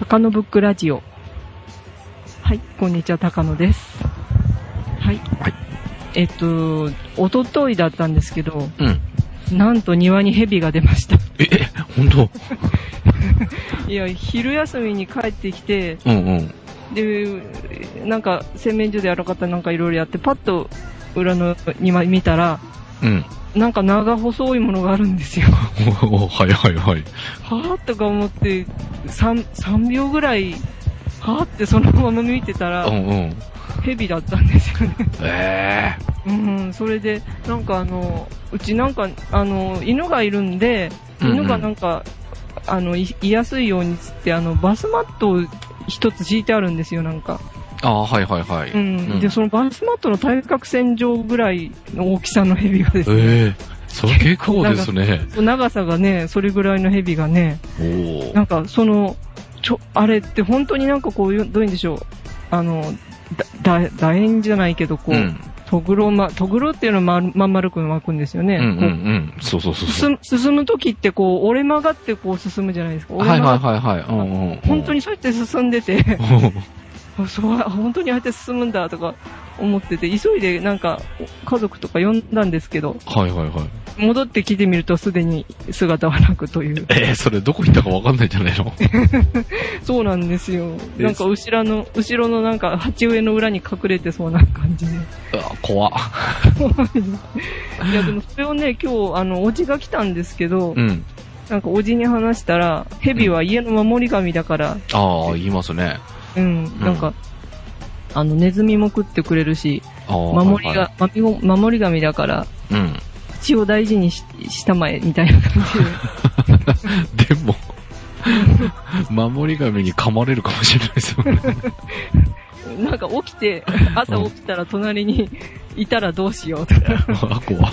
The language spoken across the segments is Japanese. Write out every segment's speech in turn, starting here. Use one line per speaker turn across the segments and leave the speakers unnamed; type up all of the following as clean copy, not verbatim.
高野ブックラジオ。はい、こんにちは、高野です。はい。
はい。
おとといだったんですけど、
うん。
なんと庭に蛇が出ました。
本当？
いや、昼休みに帰ってきて、
うんうん。
で、なんか洗面所でやる方なんかいろいろやって、パッと裏の庭見たら、
うん。
なんか長細いものがあるんですよ。
はいはいはい。
はぁとか思って、3秒ぐらい、はぁってそのまま見てたら、
うんうん。
蛇だったんですよね。うん、それで、なんかうちなんか、犬がいるんで、犬がなんか、居やすいようにつって、バスマットを一つ敷いてあるんですよ、なんか。
はいはいはい。
うん。で、そのバスマットの対角線上ぐらいの大きさの蛇がですね。
それ結構ですね。
長さがね、それぐらいの蛇がね。なんか、あれって本当になんかこう、どういうんでしょう。楕円じゃないけど、こう、とぐろっていうのはまん丸く巻くんですよね。
そう。
進むときってこう、折れ曲がってこう進むじゃないですか。
はい。
本当にそうやって進んでて、本当にああやって進むんだとか思ってて、急いでなんか家族とか呼んだんですけど、戻ってきてみるとすでに姿はなくという。
それどこ行ったかわかんないじゃないの？
そうなんですよ。なんか後ろのなんか鉢植えの裏に隠れてそうな感じで。
怖っ。
いやでもそれをね、今日おじが来たんですけど、なんかおじに話したら、蛇は家の守り神だから。
言いますね。
なんか、ネズミも食ってくれるし、守り神だから、血を大事にしたまえ、みたいな感
じで。でも、守り神に噛まれるかもしれないですよね。
なんか朝起きたら隣にいたらどうしようとか。
怖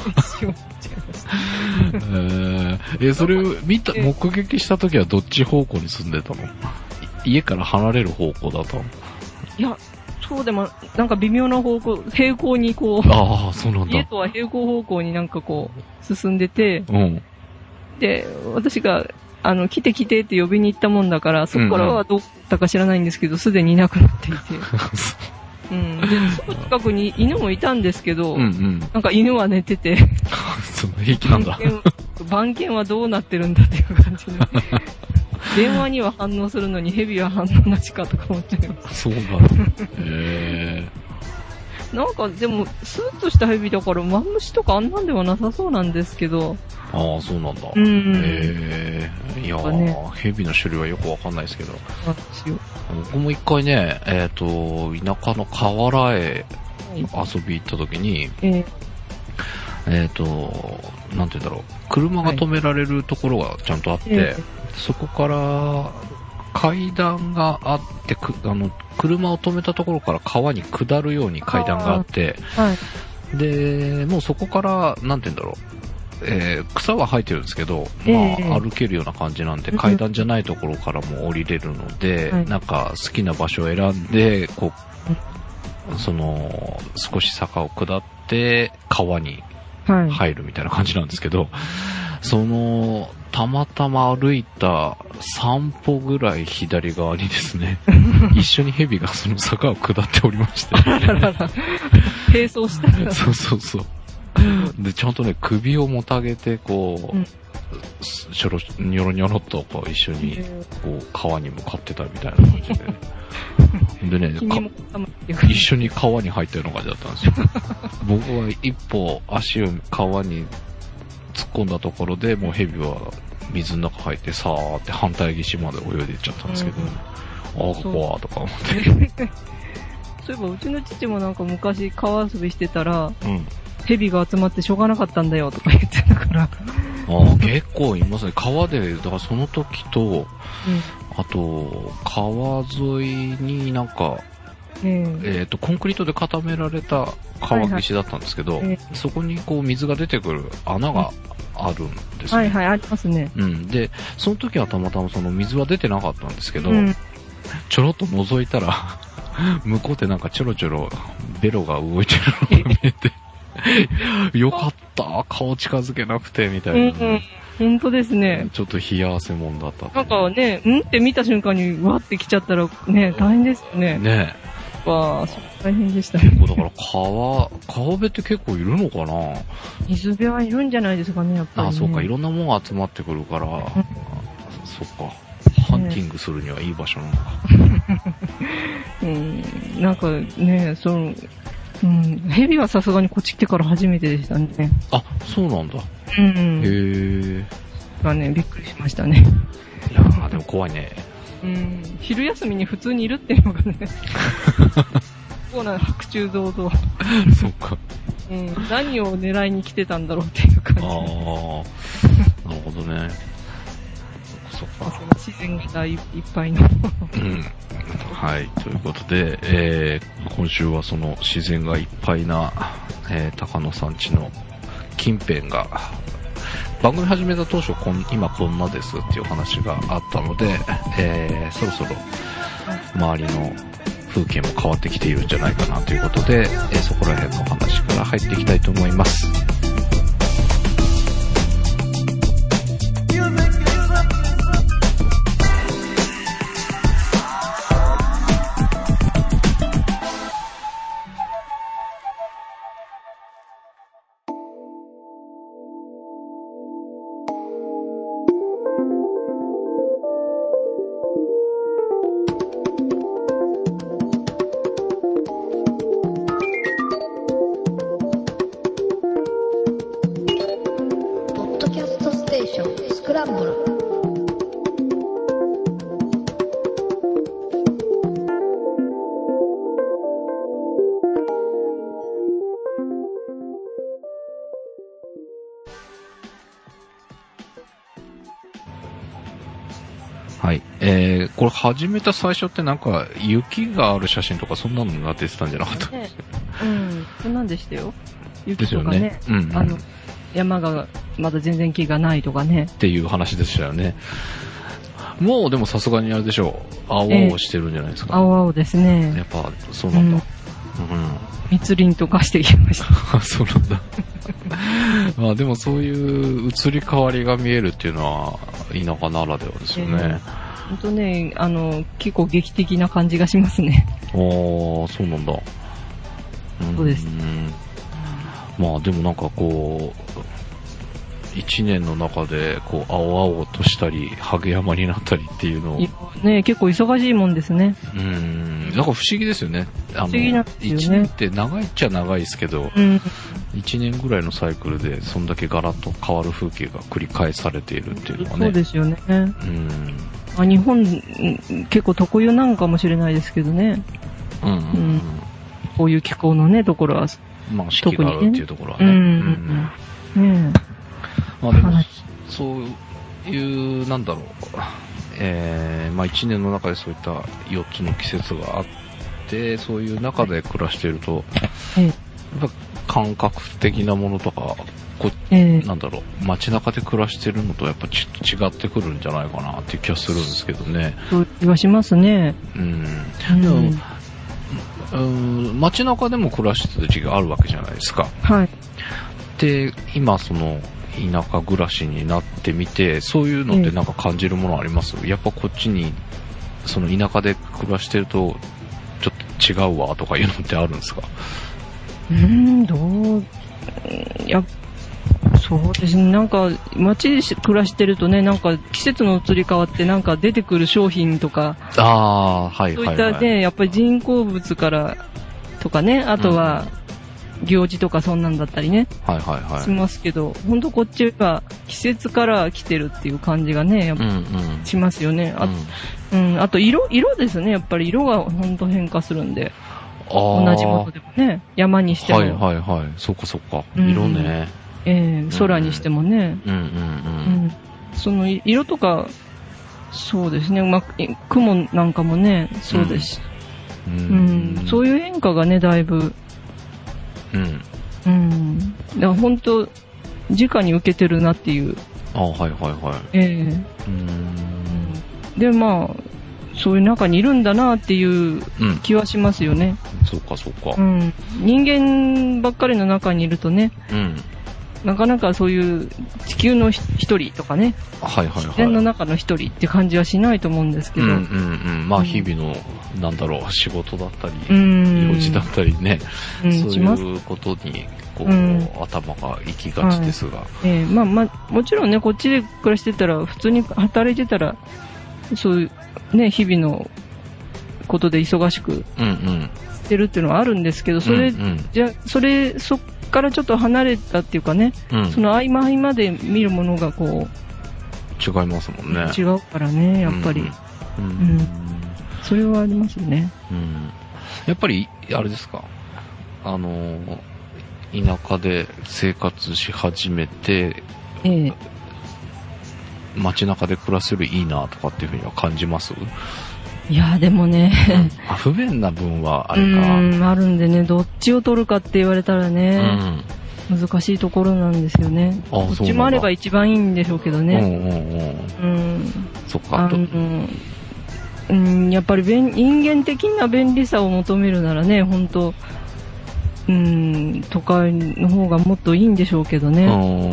それを目撃したときはどっち方向に住んでたの？家から離れる方向だったの？いや、
そうでも、なんか微妙な方向、平行にこ
う、そうなんだ。
家とは平行方向になんかこう、進んでて、で、私が、来てって呼びに行ったもんだから、そこからはどうだったか知らないんですけど、すでにいなくなっていて。で、すぐ近くに犬もいたんですけど、なんか犬は寝てて、
平気なんだ。
番犬はどうなってるんだっていう感じで。電話には反応するのに蛇は反応なしかとか思っちゃいます。
そうなんだ。
なんかでも、スーッとした蛇だから、マムシとかあんなんではなさそうなんですけど。
そうなんだ。いや蛇の種類はよくわかんないですけど。僕も一回ね、田舎の河原へ遊び行った時に、なんて言うんだろう、車が止められるところがちゃんとあって、そこから階段があって、車を止めたところから川に下るように階段があって、で、もうそこから、なんて言うんだろう、草は生えてるんですけど、歩けるような感じなんで、階段じゃないところからも降りれるので、なんか好きな場所を選んで、こう、少し坂を下って、川に入るみたいな感じなんですけど、たまたま歩いた3歩ぐらい左側にですね、一緒に蛇がその坂を下っておりまして。
並走したんだ。
そう。で、ちゃんとね、首をもたげて、こう、ニョロニョロっとこう一緒に、こう、川に向かってたみたいな感じで。でね、一緒に川に入ったような感じだったんですよ。僕は一歩足を川に突っ込んだところでもう蛇は水の中入ってさーって反対岸まで泳いでいっちゃったんですけど、ここはとか思って。
そういえばうちの父もなんか昔川遊びしてたら、蛇が集まってしょうがなかったんだよとか言ってたから。
結構いますね。川で、だからその時と、あと、川沿いになんか、コンクリートで固められた川岸だったんですけど、そこにこう水が出てくる穴があるんですね。
ありますね。
で、その時はたまたまその水は出てなかったんですけど、ちょろっと覗いたら、向こうでなんかちょろちょろベロが動いてるのが見えて、よかった、顔近づけなくて、みたいな。
本当ですね。
ちょっと冷や汗もんだった。
なんかね、って見た瞬間にわって来ちゃったらね、大変ですよね。
ね
え。わあ、大変でしたね。
だから川辺って結構いるのかな？
水辺はいるんじゃないですかね、やっぱり、ね。
そうか、いろんなものが集まってくるから、そっか。ハンティングするにはいい場所なのか。
なんかね、蛇はさすがにこっち来てから初めてでしたね。
あ、そうなんだ。へ
ぇがね、びっくりしましたね。
いやー、でも怖いね。
昼休みに普通にいるっていうのがね。そうなの、白昼堂々。
そっか。
何を狙いに来てたんだろうっていう感じ。
なるほどね。そっか。
自然がいっぱいの。
はい。ということで、今週はその自然がいっぱいな、高野さん家の近辺が、番組始めた当初今こんなですっていう話があったので、そろそろ周りの風景も変わってきているんじゃないかなということで、そこら辺の話から入っていきたいと思います。はい。これ始めた最初ってなんか雪がある写真とかそんなのが出てたんじゃなかった？
そんなんでしたよ。雪とかね。山がまだ全然木がないとかね。
っていう話でしたよね。もうでもさすがにあれでしょう。青々してるんじゃないですか。
青々ですね。
やっぱそうなんだ。
密林とかしていきました。
そうなんだ。まあでもそういう移り変わりが見えるっていうのは田舎ならではですよね。
本当ね、結構劇的な感じがしますね。
そうなんだ。
そうです。
まあでもなんかこう、一年の中でこう青々としたり、ハゲ山になったりっていうのを。
ね、結構忙しいもんですね。
なんか不思議ですよね。
不思議なんですよね。
一年って長いっちゃ長いですけど、一年ぐらいのサイクルでそんだけガラッと変わる風景が繰り返されているっていうのはね。
そうですよね。日本結構特有なんかもしれないですけどね。こういう気候のね、ところは。
まあ四季があるっていうところはね。まあでも、そういう、なんだろう。まあ一年の中でそういった4つの季節があって、そういう中で暮らしていると、やっぱ感覚的なものとか、なんだろう、街中で暮らしてるのとやっぱちょっと違ってくるんじゃないかなっていう気がするんですけどね。
そういう気がしますね。
街中でも暮らしてた時期があるわけじゃないですか。
はい。
で、今その田舎暮らしになってみて、そういうのってなんか感じるものあります？やっぱこっちに、その田舎で暮らしてると、ちょっと違うわとかいうのってあるんですか？
そうですね。なんか、街で暮らしてるとね、なんか季節の移り変わってなんか出てくる商品とか、そういったね、やっぱり人工物からとかね、あとは行事とかそんなんだったりね、しますけど、ほんとこっちは季節から来てるっていう感じがね、やっぱしますよね。あと色ですね。やっぱり色がほんと変化するんで。同じものでもね、山にしても。
そっかそっか。色ね。
空にしてもね。その色とか、そうですね。雲なんかもね、そうですし。そういう変化がね、だいぶ。だから本当、直に受けてるなっていう。で、まあ、そういう中にいるんだなっていう気はしますよね。
そうかそうか。
人間ばっかりの中にいるとね、 なかなかそういう地球の一人とかね、
はいはいはい。
自然の中の一人って感じはしないと思うんですけど。
まあ日々の、なんだろう、仕事だったり、用事だったりね、そういうことに、こう、頭が行きがちですが。
まあもちろんね、こっちで暮らしてたら、普通に働いてたら、そういうね、日々のことで忙しくしてるっていうのはあるんですけど、そっからちょっと離れたっていうかね、その合間合間で見るものがこう、
違いますもんね。
違うからね、やっぱり。それはありますよね。
やっぱり、あれですか、田舎で生活し始めて、街中で暮らせるいいなとかっていうふうには感じます？
いやでもね、
不便な分はあるか。
あるんでね、どっちを取るかって言われたらね、難しいところなんですよね。どっちもあれば一番いいんでしょうけどね。
そっか。
やっぱり人間的な便利さを求めるならね、本当都会の方がもっといいんでしょうけどね。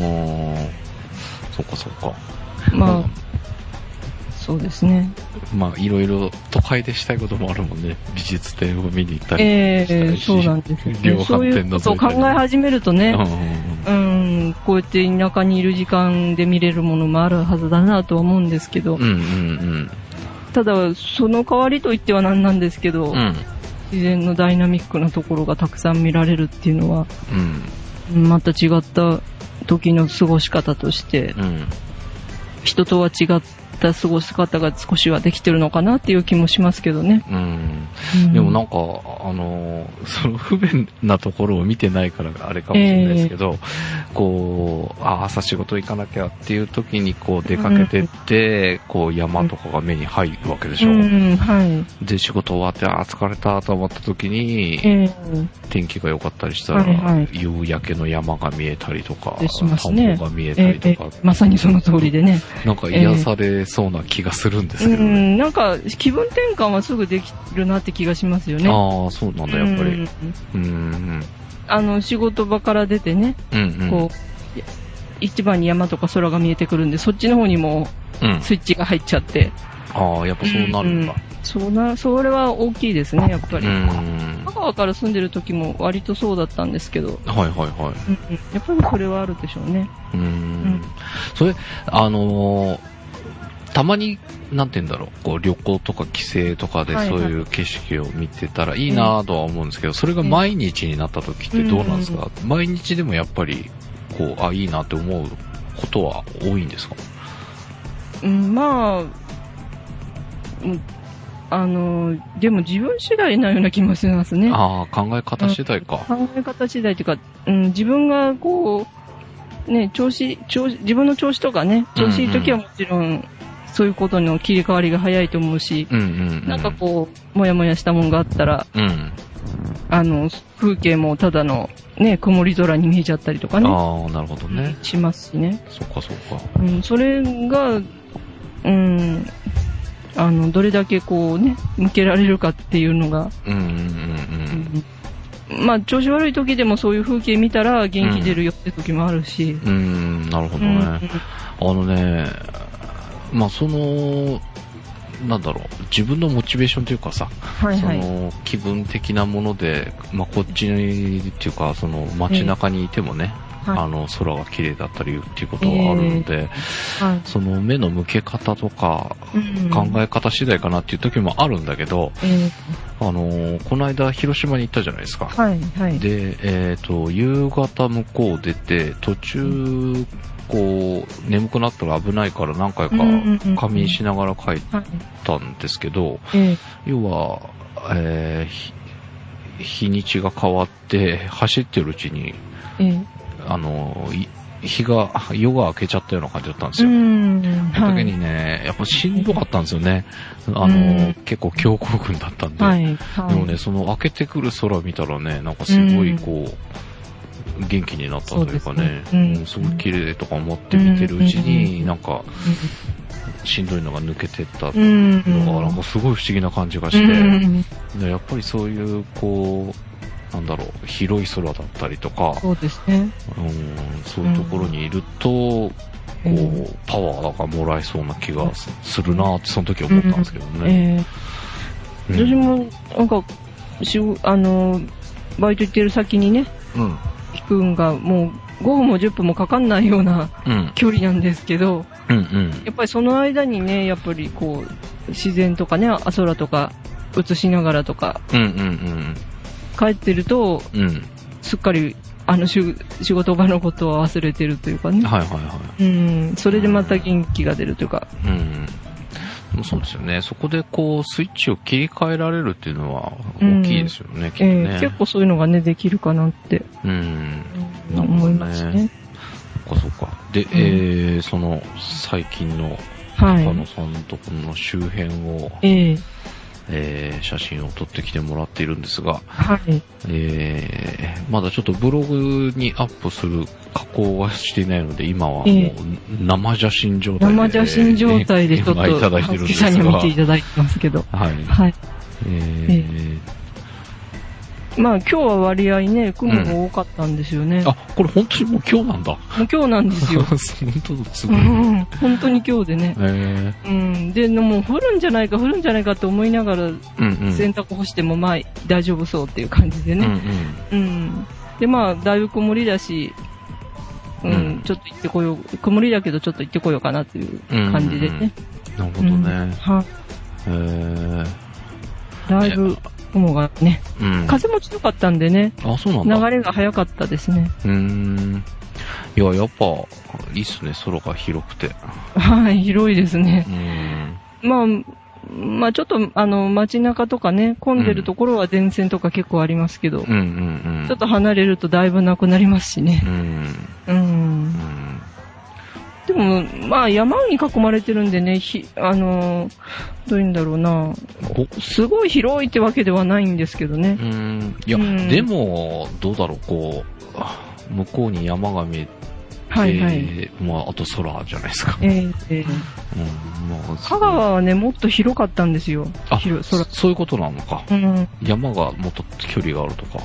そっかそっか。
まあ、そうですね。
まあ、いろいろ都会でしたいこともあるもんね。美術展を見に行ったりしたりし。
そうなんですよ、ね。
量販店の
そう考え始めるとね、こうやって田舎にいる時間で見れるものもあるはずだなとは思うんですけど、ただ、その代わりといってはなんなんですけど、自然のダイナミックなところがたくさん見られるっていうのは、また違った時の過ごし方として、人とは違った過ごし方が少しはできてるのかなっていう気もしますけどね。
でもなんか、その不便なところを見てないからあれかもしれないですけど、こう、朝仕事行かなきゃっていう時にこう出かけてって、こう山とかが目に入るわけでしょ。で、仕事終わって疲れたと思った時に、天気が良かったりしたら、夕焼けの山が見えたりとか、田んぼが見えたりとか。
まさにその通りでね。
なんか癒されそうな気がするんですけどね。
なんか気分転換はすぐできるなって気がしますよね。
そうなんだ、やっぱり。
仕事場から出てね、こう、一番に山とか空が見えてくるんで、そっちの方にもスイッチが入っちゃって。
やっぱそうなるんだ。
それは大きいですね、やっぱり。香川から住んでる時も割とそうだったんですけど。やっぱりそれはあるでしょうね。
それ、たまに、なんて言うんだろう、こう旅行とか帰省とかでそういう景色を見てたらいいなぁとは思うんですけど、それが毎日になった時ってどうなんですか？毎日でもやっぱり、こう、いいなって思うことは多いんですか？
まあ、でも自分次第なような気もしますね。
考え方次第か。
考え方次第というか、自分がこう、ね、自分の調子とかね、調子いい時はもちろん、そういうことの切り替わりが早いと思うし、なんかこう、もやもやしたもんがあったら、風景もただの、ね、曇り空に見えちゃったりとかね。
なるほどね。
しますしね。
そっかそっか。
それが、どれだけこうね、向けられるかっていうのが、まあ、調子悪い時でもそういう風景見たら元気出るよって時もあるし。
なるほどね。まあ、なんだろう、自分のモチベーションというかさ、その気分的なもので、まあ、こっちっていうか、その街中にいてもね、空が綺麗だったりっていうことがあるので、その目の向け方とか、考え方次第かなっていう時もあるんだけど、この間広島に行ったじゃないですか。で、夕方向こう出て、途中、こう、眠くなったら危ないから何回か仮眠しながら帰ったんですけど、要は、日にちが変わって走ってるうちに、夜が明けちゃったような感じだったんですよ。その時にね、やっぱしんどかったんですよね。結構強行軍だったんで。でもね、その明けてくる空を見たらね、なんかすごいこう、元気になったというかね、すごい綺麗とか思って見てるうちに、なんか、しんどいのが抜けてったのが、なんかすごい不思議な感じがして、やっぱりそういう、こう、 なんだろう、広い空だったりとか、
そうですね。
そういうところにいると、こう、パワーがもらえそうな気がするなって、その時思ったんですけどね。
私も、なんか、バイト行ってる先にね、行くんが、もう5分も10分もかかんないような距離なんですけど、やっぱりその間にね、やっぱりこう、自然とかね、空とか映しながらとか、帰ってると、すっかり、仕事場のことを忘れてるというかね。それでまた元気が出るというか。
そうですよね。そこでこう、スイッチを切り替えられるっていうのは大きいですよね、きっとね。
結構そういうのがね、できるかなって、思いますね。
そうか。で、その、最近の、中野さんのところの周辺を、写真を撮ってきてもらっているんですが、まだちょっとブログにアップする加工はしていないので、今はもう生写真状態で、
生写真状態でちょっと、
いただいてるんですが、
に見ていただいてますけど。まあ今日は割合ね、雲が多かったんですよね。
これ本当にもう今日なんだ。
もう今日なんですよ。
本当すごい。
本当に今日でね。で、もう降るんじゃないかって思いながら、洗濯干してもまあ大丈夫そうっていう感じでね。で、まあだいぶ曇りだし、ちょっと行ってこよう。曇りだけどちょっと行ってこようかなっていう感じでね。
なるほどね。
だいぶ、雲がね、風も強かったんでね、
そうなんだ。
流れが早かったですね。
いや、やっぱ、いいっすね、空が広くて。
広いですね。まあちょっと、街中とかね、混んでるところは電線とか結構ありますけど、ちょっと離れるとだいぶなくなりますしね。でも、まあ山に囲まれてるんでね、どういうんだろうな、すごい広いってわけではないんですけどね。
いや、でも、どうだろう、こう、向こうに山が見えて、まあ、あと空じゃないですか。
香川はね、もっと広かったんですよ。
そういうことなのか。山がもっと距離があるとか。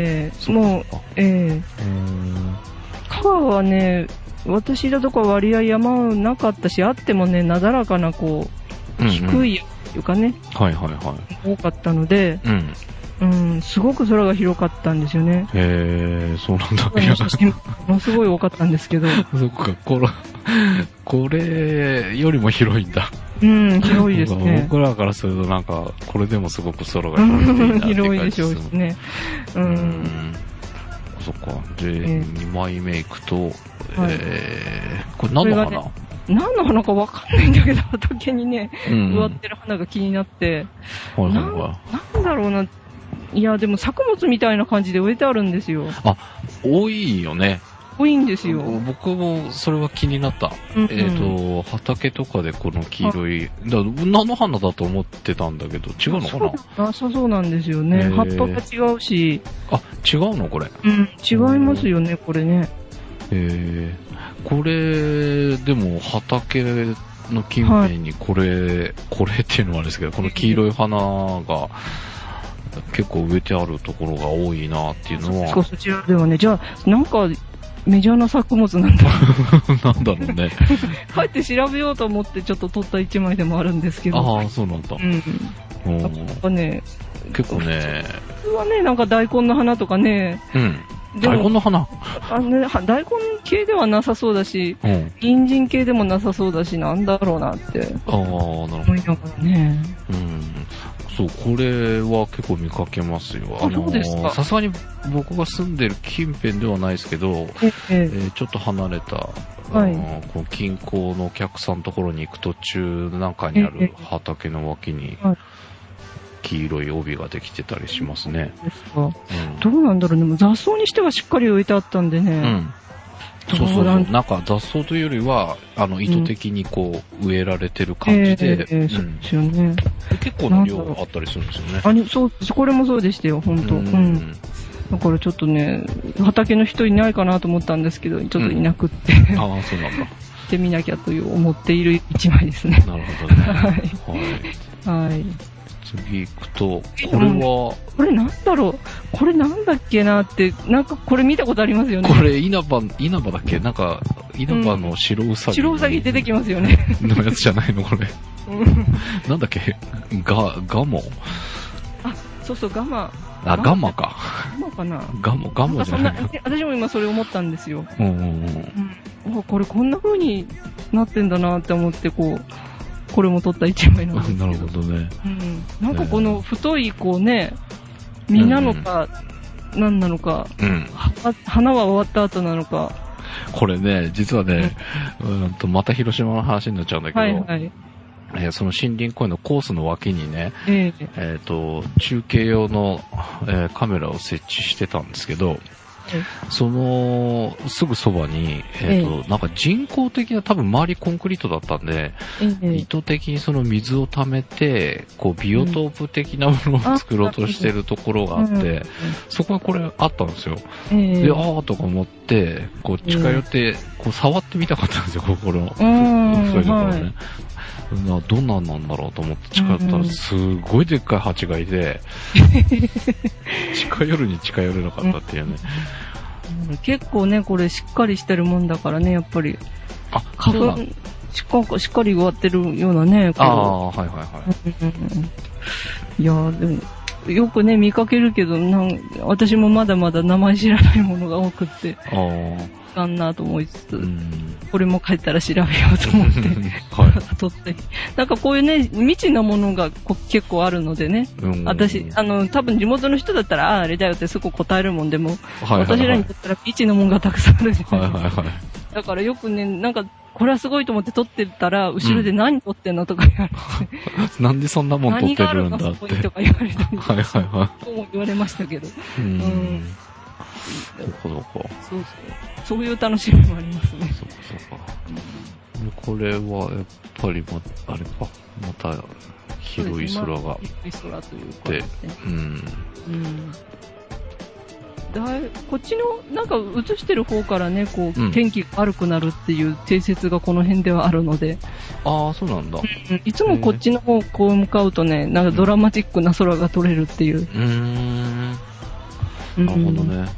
香川はね、私いたとこは割合山なかったし、あってもね、なだらかな、こう、低いというかね、多かったので、すごく空が広かったんですよね。 そうなんだ。
写真もすごい多かったんですけど。
そっか、これよりも広いんだ。
広いですね。
僕らからするとなんか、これでもすごく空が広いなって
広いでしょうしね。
そっか。で、2枚目いくと、これ何の花？
何の花かわかんないんだけど、畑にね、植わってる花が気になって、なんだろうな、いや、でも作物みたいな感じで植えてあるんですよ。
多いよね。
多いんですよ。
僕もそれは気になった。畑とかでこの黄色い、菜の花だと思ってたんだけど、違うのかな？な
さそうなんですよね。葉っぱが違うし。
違うのこれ。
違いますよね、これね。
これ、でも畑の近辺にこれっていうのはあれですけど、この黄色い花が結構植えてあるところが多いなっていうのは。そ
ちらではね、じゃあ、なんか、メジャーな作物なんだ。
なんだろうね。
帰って調べようと思ってちょっと撮った一枚でもあるんですけど。
そうなんだ。
やっぱね、
結構ね。
普通はね、なんか大根の花とかね。
大根の花
大根系ではなさそうだし、人参系でもなさそうだし、なんだろうなって。思いながらね。
そう、これは結構見かけますよ。
そうですか。
さすがに僕が住んでる近辺ではないですけど、ちょっと離れた、この近郊のお客さんのところに行く途中なんかにある畑の脇に、黄色い帯ができてたりしますね。
どうなんだろうね。雑草にしてはしっかり植えてあったんでね。
そう。なんか雑草というよりは、意図的にこう、植えられてる感じで。
そうですよね。
結構な量あったりするんですよね。
そう、これもそうでしたよ、本当。だからちょっとね、畑の人いないかなと思ったんですけど、ちょっといなくって。
そうなんだ。
行ってみなきゃと思っている一枚ですね。
なるほどね。
はい。
次行くと、
これなんだろう。 これなんだっけなって、なんかこれ見たことありますよね。
これ稲葉だっけ？なんか、稲葉の白うさぎ。
白うさぎ出てきますよね。
のやつじゃないのこれ。なんだっけ？ガモ？
あ、そうそう、ガマ。
あ、ガマか。
ガマかな。
ガモじゃないの。
私も今それ思ったんですよ。
こ
れこんな風になってんだなって思って、これも撮った一枚なんですけど。
なるほどね。
なんかこの太いね、実なのか、何なのか、花は終わった後なのか。
これね、実はね、また広島の話になっちゃうんだけど、その森林公園のコースの脇にね、中継用の、カメラを設置してたんですけど、そのすぐそばに、なんか人工的な多分周りコンクリートだったんで、意図的にその水を溜めて、ビオトープ的なものを作ろうとしてるところがあって、そこはこれあったんですよ。で、とか思って、近寄って、触ってみたかったんですよ、ここの。そういうところね。どんなんなんだろうと思って近寄ったら、すごいでっかい蜂がいて、近寄るに近寄れなかったっていうね。
結構ね、これしっかりしてるもんだからね、やっぱり。花粉、しっかり植わってるようなね。いやでも、よくね、見かけるけど、私もまだまだ名前知らないものが多くって。かんなと思いつつ、これも帰ったら調べようと思って、撮って。なんかこういうね、未知なものが結構あるのでね、私、多分地元の人だったら、あれだよってすぐ答えるもんでも、私らにとったら未知なものがたくさんあるじゃないですか。だからよくね、なんか、これはすごいと思って撮ってたら、後ろで何撮ってんのとか言われて。
なんでそんなもん撮ってるんだって。何があるのそこにとか言われたり。そうも言われましたけど。そういう楽しみもありますね。 これはやっぱりあれか、また広い空が。
広い空というか。こっちのなんか映してる方からね、天気が悪くなるっていう定説がこの辺ではあるので。
そうなんだ。
いつもこっちの方向かうとね、なんかドラマチックな空が撮れるっていう。
なるほどね。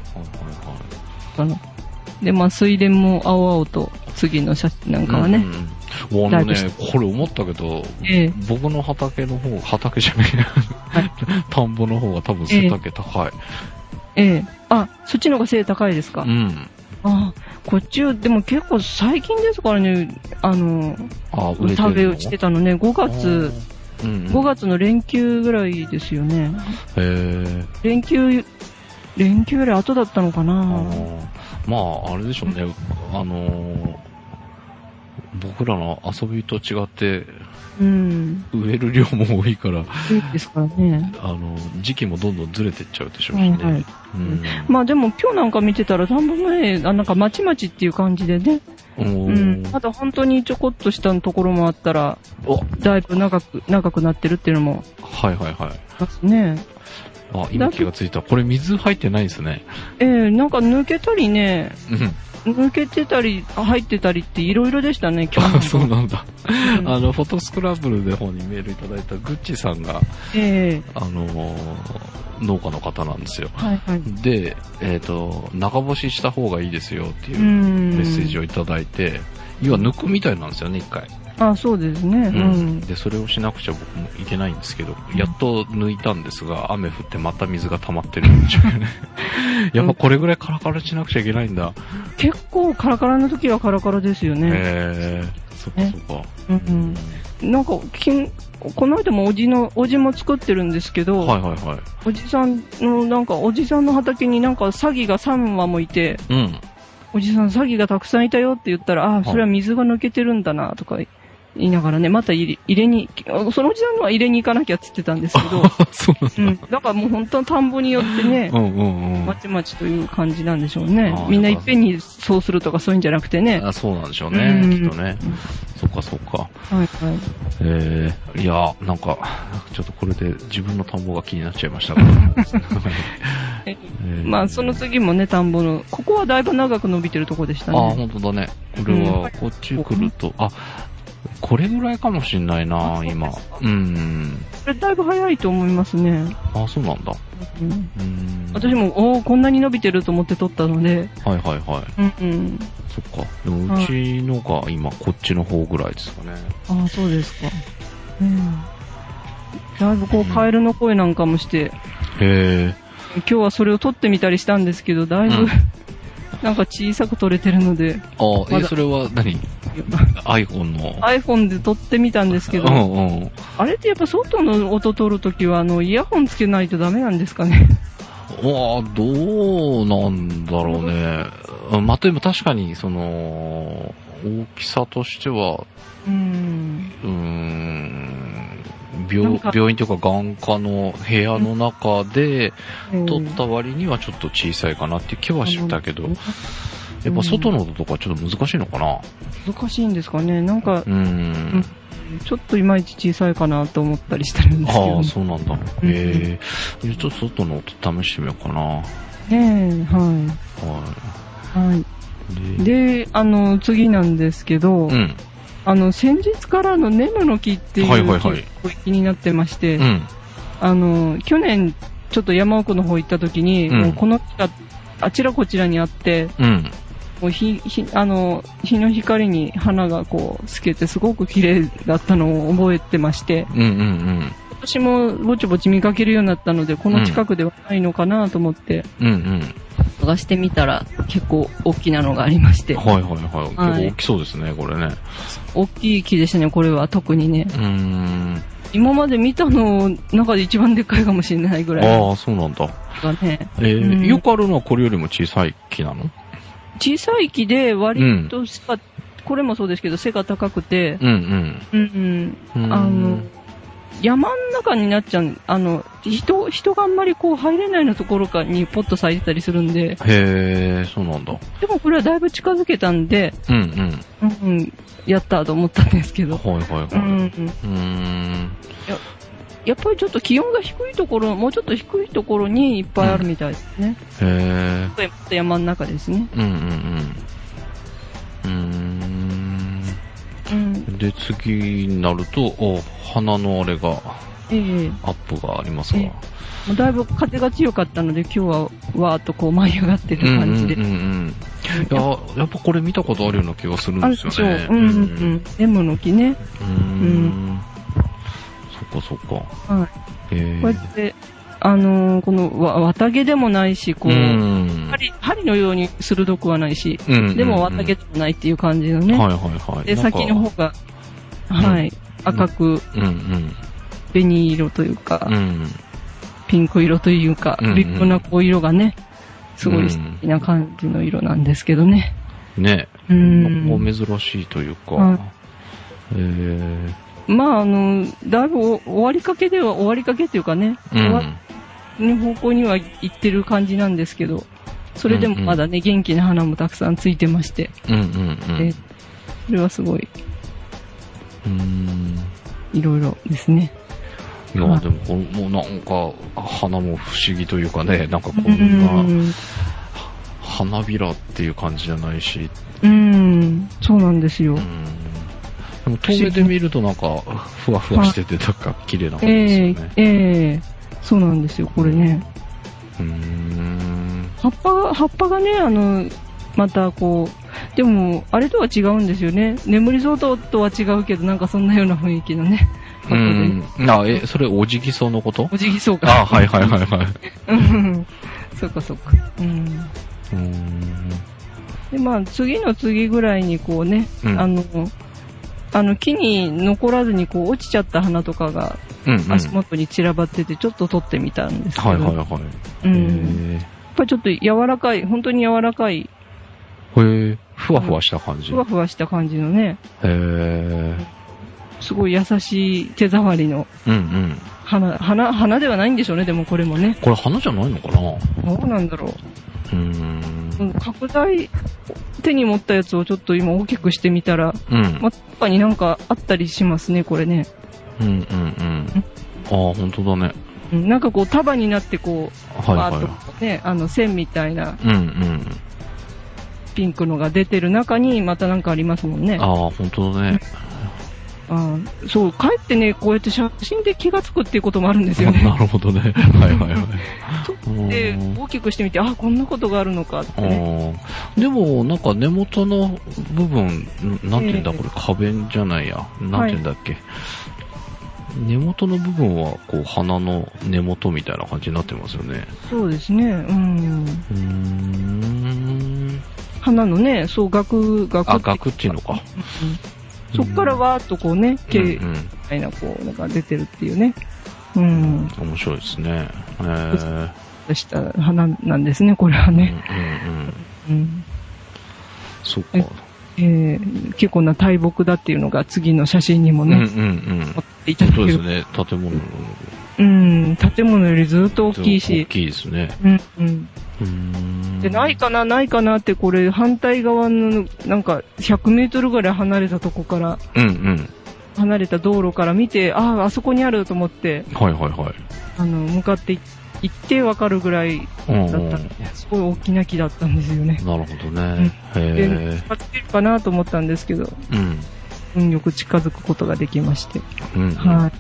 で、水田も青々と次の写真なんかはね。
これ思ったけど、僕の畑じゃない田んぼの方が多分背丈高い。
そっちの方が背高いですか？こっちは、でも結構最近ですからね、田植えをしてたのね、5月の連休ぐらいですよね。連休より後だったのかな。
あれでしょうね。僕らの遊びと違って、植える量も多いから、
ですからね。
時期もどんどんずれていっちゃうでしょうしね。
でも今日なんか見てたら、田んぼのね、なんかまちまちっていう感じでね。まだ本当にちょこっとしたところもあったら、だいぶ長くなってるっていうのも。ますね。
今気がついた。これ水入ってないですね。
なんか抜けたりね、抜けてたり、入ってたりっていろいろでしたね、今日。
そうなんだ。フォトスクランブルで方にメールいただいたグッチさんが、農家の方なんですよ。で、中干しした方がいいですよっていうメッセージをいただいて、要は抜くみたいなんですよね、一回。
そうですね。
で、それをしなくちゃ僕もいけないんですけど、やっと抜いたんですが、雨降ってまた水が溜まってるんでしょうね。やっぱこれぐらいカラカラしなくちゃいけないんだ。
結構カラカラの時はカラカラですよね。
そっかそっか。
なんか、この間もおじも作ってるんですけど、おじさんの畑になんかサギが3羽もいて、おじさんサギがたくさんいたよって言ったら、それは水が抜けてるんだなとか言いながらね、また入れに、そのおじさんは入れに行かなきゃって言ってたんですけど、
そうなんだ。
だからもう本当の田んぼによってね、まちまちという感じなんでしょうね。みんないっぺんにそうするとかそういうんじゃなくてね。
そうなんでしょうね、きっとね。そっかそっか。いや、なんか、ちょっとこれで自分の田んぼが気になっちゃいましたから。
その次もね、田んぼの、ここはだいぶ長く伸びてるとこでしたね。
本当だね。これは、こっち来ると、これぐらいかもしんないな、今。こ
れだいぶ早いと思いますね。
あ、そうなんだ。
私も、こんなに伸びてると思って撮ったので。
はいはいはい。そっか。でもうちのが今こっちの方ぐらいですかね。
あ、そうですか。だいぶこう、カエルの声なんかもして。今日はそれを撮ってみたりしたんですけど、だいぶ、なんか小さく撮れてるので。
それは何
iPhone で撮ってみたんですけど、あれってやっぱ外の音撮るときはイヤホンつけないとダメなんですかね。
どうなんだろうね。まあ、でも確かに、大きさとしては、病院というか眼科の部屋の中で撮った割にはちょっと小さいかなっていう気はしたけど、やっぱ外の音とかちょっと難しいのかな。
難しいんですかね。なんか、ちょっといまいち小さいかなと思ったりしてるんですけど。
ああ、そうなんだ。ちょっと外の音試してみようかな。
はい。で、次なんですけど、先日からネムの木っていう木気になってまして、去年ちょっと山奥の方行った時に、もうこの木があちらこちらにあって、もう日の光に花がこう透けてすごく綺麗だったのを覚えてまして、私もぼちぼち見かけるようになったので、この近くではないのかなと思って、探してみたら結構大きなのがありまして。
結構大きそうですね、これね。
大きい木でしたね、これは特にね。今まで見たの中で一番でっかいかもしれないぐらい。
ああ、そうなんだ。よくあるのはこれよりも小さい木なの？
小さい木で割とこれもそうですけど背が高くて、山の中になっちゃう、人があんまりこう入れないようなところにポッと咲いてたりするんで。
そうなんだ。
でもこれはだいぶ近づけたんで、やったと思ったんですけど。やっぱりちょっと気温が低いところ、もうちょっと低いところにいっぱいあるみたいですね。山の中ですね。
で、次になると、鼻のあれが、アップがありますか。
だいぶ風が強かったので、今日はわーっとこう舞い上がってる感じで。
やっぱこれ見たことあるような気がするんですよね。
ネムの木ね。
そっか。こ
うやって、この綿毛でもないし、こう、針のように鋭くはないし、でも綿毛でもないっていう感じのね。で、先の方が、赤く、紅色というか、ピンク色というか、立派なこう色がね、すごい素敵な感じの色なんですけどね。
ね。珍しいというか。
まあ、だいぶ終わりかけっていうかね、終わりの方向には行ってる感じなんですけど、それでもまだね、元気な花もたくさんついてまして、それはすごい、いろいろですね。
いや、でも、もうなんか、花も不思議というかね、なんかこんな、花びらっていう感じじゃないし。
そうなんですよ。
でも遠目で見るとなんか、ふわふわしてて、なんか綺麗な感じですよね。
そうなんですよ、これね。葉っぱがね、またこう、でも、あれとは違うんですよね。眠り草とは違うけど、なんかそんなような雰囲気のね。
それ、オジギソウのこと？
オジギソウか。
はい。
そうか。で、まあ、次の次ぐらいにこうね、木に残らずにこう落ちちゃった花とかが足元に散らばっててちょっと撮ってみたんですけど。やっぱりちょっと柔らかい、本当に柔らかい。
ふわふわした感じ。
ふわふわした感じのね。すごい優しい手触りの。花ではないんでしょうね、でもこれもね。
これ花じゃないのかな？
どうなんだろう。拡大、手に持ったやつをちょっと今大きくしてみたら、中になんかあったりしますね、これね。
本当だね。
なんかこう束になってこう、バーッとね、線みたいな、ピンクのが出てる中にまたなんかありますもんね。
本当だね。
そう、かえってね、こうやって写真で気がつくっていうこともあるんですよね。
なるほどね。はいはいはい。
で、大きくしてみて、こんなことがあるのかってね。
でも、なんか根元の部分、なんていうんだ、これ花弁じゃないや。なんていうんだっけ。根元の部分は、こう、花の根元みたいな感じになってますよね。
そうですね。花のね、そう、額って
いうのか。
そっからわーっとこうね、毛みたいな、こう、なんか出てるっていうね。面
白いですね。
した花なんですね、これはね。
そっか。
結構な大木だっていうのが次の写真にもね、持っていただける。
そうですね、
建物よりずっと大きいし。
大きいですね。
で、ないかなって、これ反対側のなんか100メートルぐらい離れたとこから、離れた道路から見て、あそこにあると思って、向かって行ってわかるぐらいだったんで、すごい大きな木だったんですよね。
なるほどね。
で、近づけるかなと思ったんですけど、運よく近づくことができまして。香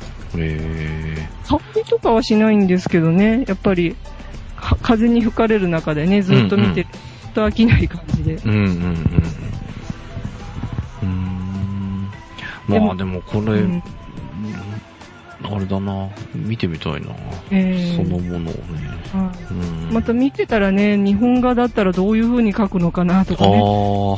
りとかはしないんですけどね、やっぱり、風に吹かれる中でね、ずっと見てると飽きない感じで。
まあでもこれ、あれだな、見てみたいな、そのものをね。また見てたらね、日本画だったらどういう風に描くのかなとかね。こ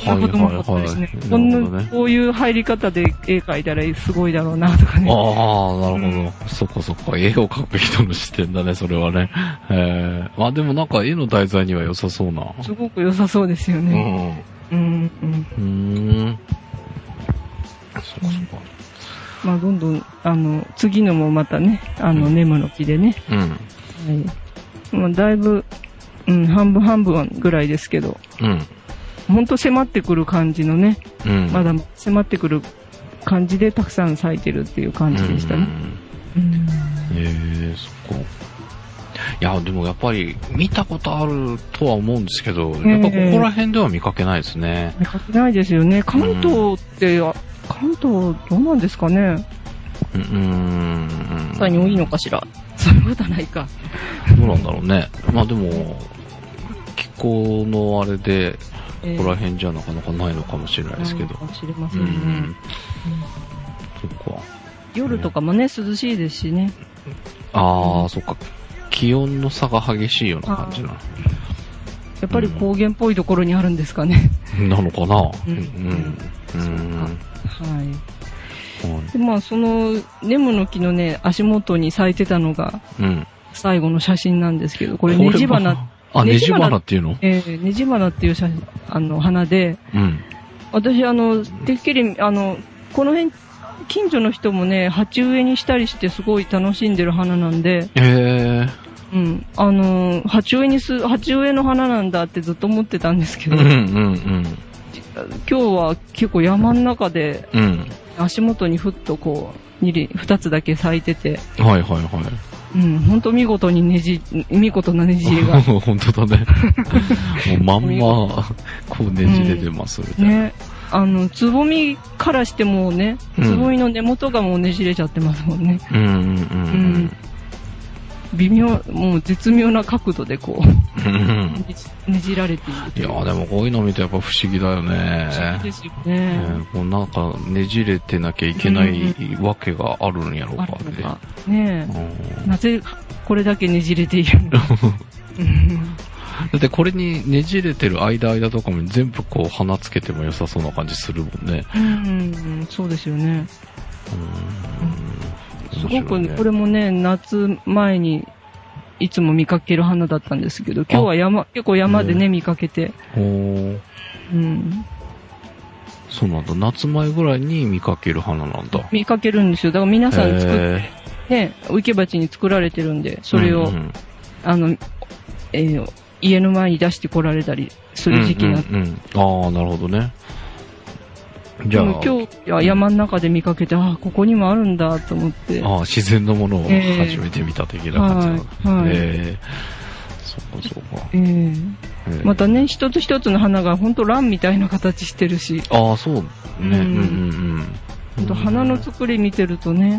ういう入り方で絵描いたらすごいだろうなとかね。 なるほど。そっかそっか。絵を描く人の視点だね、それはね。でもなんか絵の題材には良さそうな。
すごく良さそうですよね。
そっかそっか。
どんどん、次のもまたね、ネムの木でね。だいぶ、半分ぐらいですけど、ほんと迫ってくる感じのね、まだ迫ってくる感じでたくさん咲いてるっていう感じでしたね。
そっか。いや、でもやっぱり見たことあるとは思うんですけど、やっぱここら辺では見かけないですね。
見かけないですよね。関東って、関東どうなんですかね。他に多いのかしら。そういうことはないか。
どうなんだろうね。でも、気候のあれで、ここら辺じゃなかなかないのかもしれないですけど。
かもしれませんね。
そっか。
夜とかもね、涼しいですしね。
そっか。気温の差が激しいような感じな。
やっぱり高原っぽいところにあるんですかね。
なのかな。
で、その、ネムの木のね、足元に咲いてたのが、最後の写真なんですけど、これネジ花。
ネジ花っていうの？
ネジ花っていう花で、私、てっきり、この辺、近所の人もね、鉢植えにしたりしてすごい楽しんでる花なんで、鉢植えの花なんだってずっと思ってたんですけど、今日は結構山の中で、足元にふっとこう、2つだけ咲いてて、本当見事なねじれが。
本当だね。もうまんま、こうねじれてますみたいな。ね。
つぼみからしてもね、つぼみの根元がもうねじれちゃってますもんね。もう絶妙な角度でこう、ねじられている。
いやでもこういうの見てやっぱ不思議だよね。
不思議ですよね。
なんかねじれてなきゃいけないわけがあるんやろうかって。
ねえ。なぜこれだけねじれているのだ
ってこれにねじれてる間とかも全部こう花つけても良さそうな感じするもんね。
そうですよね。すごく、これもね、夏前にいつも見かける花だったんですけど、今日は結構山でね、見かけて。
そうなんだ。夏前ぐらいに見かける花なんだ。
見かけるんですよ。だから皆さんね、植木鉢に作られてるんで、それを、家の前に出して来られたりする時期なんで。
なるほどね。
じゃあ今日は山の中で見かけて、ここにもあるんだと思って。
自然のものを初めて見た的な感じなんだ。そうか。
またね、一つ一つの花が本当蘭みたいな形してるし。
そうね。
花の作り見てるとね、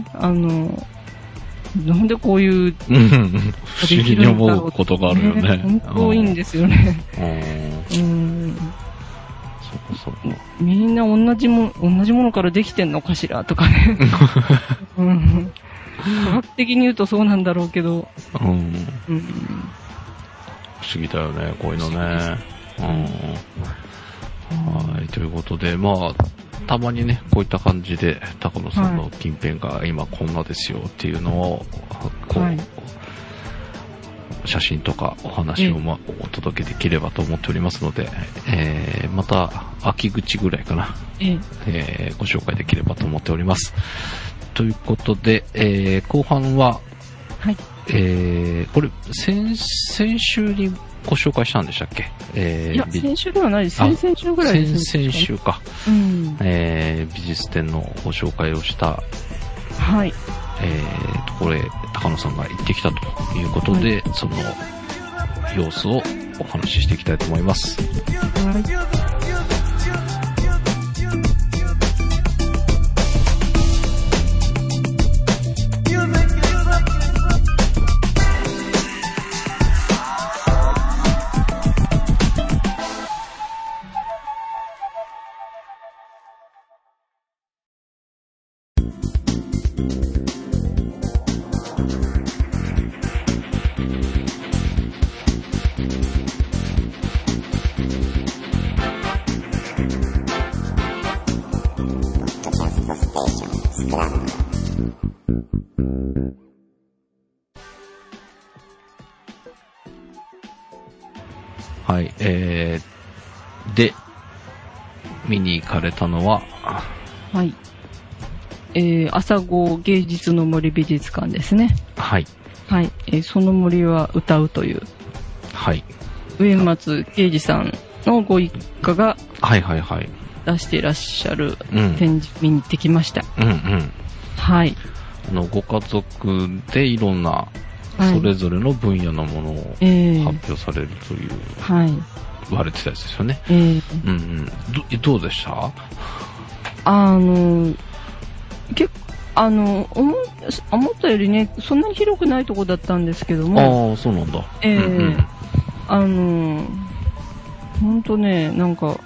なんでこういう、
不思議に思うことがあるよね。
本当いいんですよね。
そう
みんな同じものからできてんのかしらとかね。科学的に言うとそうなんだろうけど。
不思議だよね、こういうのね。はい、ということで、たまにね、こういった感じで、高野さんの近辺が今こんなですよっていうのを、写真とかお話をお届けできればと思っておりますので、また秋口ぐらいかな、ご紹介できればと思っております。ということで、後半は、これ先週にご紹介したんでしたっけ？
いや、先週ではないです。先々週ぐらいですね。
先々週か。美術展のご紹介をした、これ、高野さんが行ってきたということで、その様子をお話ししていきたいと思います。はい、で、見に行かれたのは、
朝郷芸術の森美術館ですね。その森は歌うという、植松啓二さんのご一家が出していらっしゃる展示見に行ってきました。
ご家族でいろんなそれぞれの分野のものを発表されるという、言われてたやつですよね。どうでした？
結構、思ったよりね、そんなに広くないとこだったんですけども。
そうなんだ。
ほんとね、なんか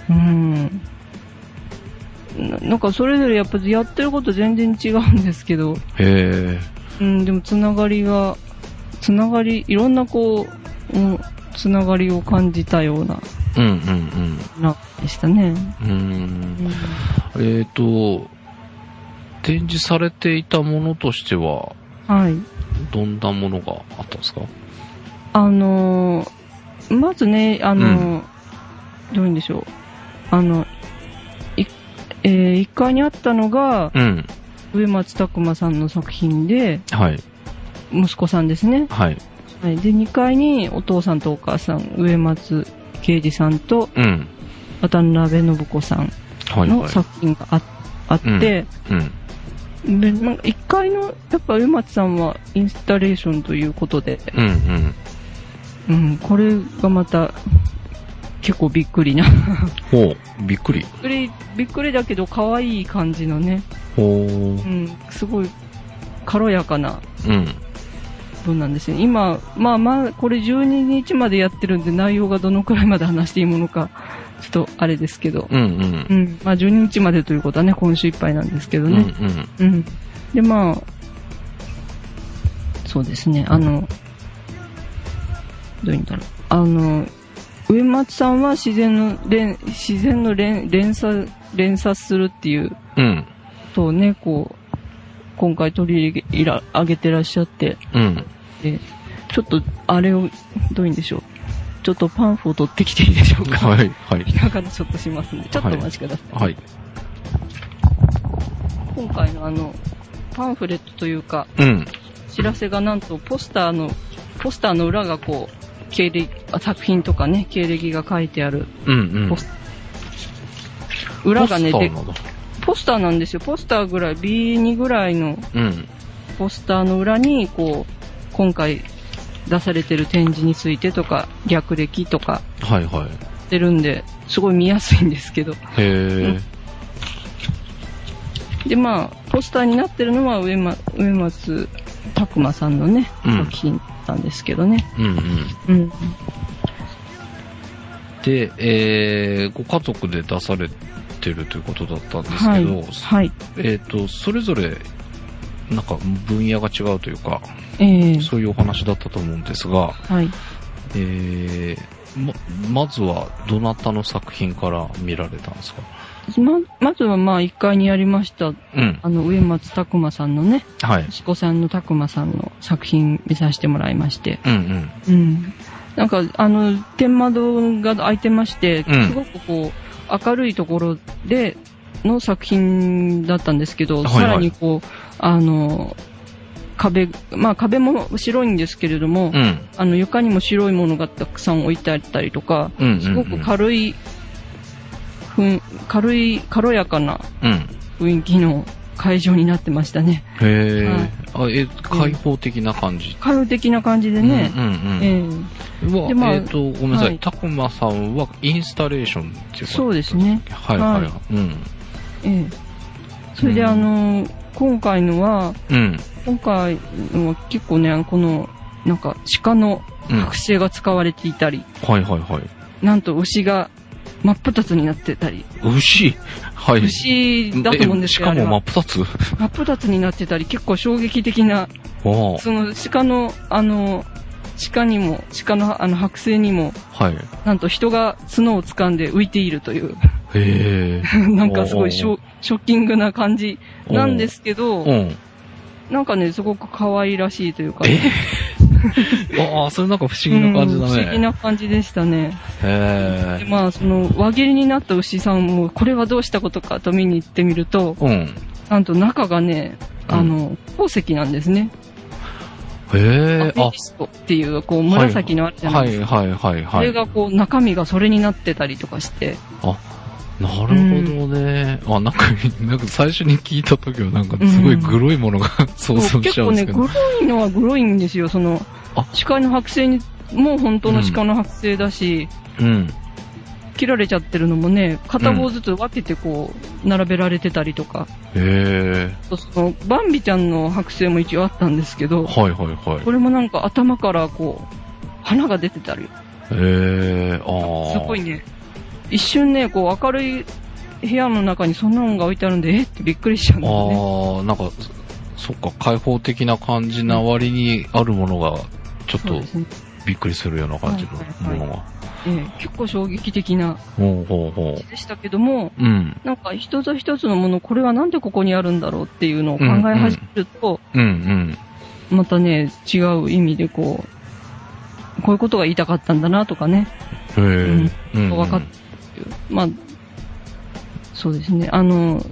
それぞれやっぱりやってること全然違うんですけど。でもつながり、いろんなつながりを感じたような、でしたね。
展示されていたものとしては、どんなものがあったんですか？
まずね、どういうんでしょう。1階にあったのが、植松拓馬さんの作品で、息子さんですね。で、2階にお父さんとお母さん、植松啓二さんと、渡辺信子さんの作品があって、で、1階の、やっぱ植松さんはインスタレーションということで、これがまた、結構びっくりな。
びっくり
びっくりだけど可愛い感じのね。すごい軽やかな文なんですね。今、これ12日までやってるんで内容がどのくらいまで話していいものか、ちょっとあれですけど。12日までということはね、今週いっぱいなんですけどね。で、そうですね、どういうんだろう。植松さんは自然の連鎖するっていうとね、今回取り上げてらっしゃって、でちょっとあれをどういうんでしょう。ちょっとパンフを取ってきていいでしょうか。今からちょっとしますんで、ちょっとお待ちください。今回のパンフレットというか、知らせがなんとポスターの裏が作品とかね、経歴が書いてある。裏がね、ポスターなんですよ。ポスターぐらい、B2 ぐらいのポスターの裏に、今回出されてる展示についてとか、略歴とか、出るんで、すごい見やすいんですけど。 で、ポスターになってるのは植松拓馬さんのね、作品だったんですけどね。
で、ご家族で出されてるということだったんですけど、
はい。
それぞれ、なんか分野が違うというか、そういうお話だったと思うんですが、
はい。
まずはどなたの作品から見られたんですか？
まずは1階にやりました、植松拓馬さんのね、息子さんの拓馬さんの作品見させてもらいまして、なんか、天窓が開いてまして、すごくこう、明るいところでの作品だったんですけど、さらにこう、壁も白いんですけれども、床にも白いものがたくさん置いてあったりとか、すごく軽やかな雰囲気の会場になってましたね。
開放的な感じ？
開放的な感じでね。
ごめんなさい。拓馬さんはインスタレーションっていうか。
そうですね。それで今回のは結構ね、この、なんか鹿の剥製が使われていたり、なんと牛が真っ二つになってたり。
牛
だと思うんですけど。
しかも真っ二つ
真っ二つになってたり、結構衝撃的な、その鹿の、鹿の剥製にも、なんと人が角を掴んで浮いているという。なんかすごいショッキングな感じなんですけど、なんかね、すごく可愛らしいというか、ね。
それなんか不思議な感じだね。
不思議な感じでしたね。でその輪切りになった牛さんも、これはどうしたことかと見に行ってみると、なんと中がね、鉱石なんですね。アメジストっていう、こう、紫のあるじゃないですか。それがこう、中身がそれになってたりとかして。
なるほどね。なんか最初に聞いたときはなんかすごいグロいものが想像しちゃうんですけど。
結構ね、グロいのはグロいんですよ。その、鹿の剥製に、もう本当の鹿の剥製だし、切られちゃってるのもね、片方ずつ分けてこう、並べられてたりとか。その、バンビちゃんの剥製も一応あったんですけど、これもなんか頭からこう、花が出てたり。すごいね。一瞬ね、こう明るい部屋の中にそんなのが置いてあるんで、ってびっくりしちゃうんだよね。
なんか、そっか、開放的な感じな割にあるものが、ちょっとびっくりするような感じのものが。
結構衝撃的なでしたけども、なんか一つ一つのもの、これはなんでここにあるんだろうっていうのを考え始めると、またね、違う意味でこういうことが言いたかったんだなとかね。分かって、そうですね。こ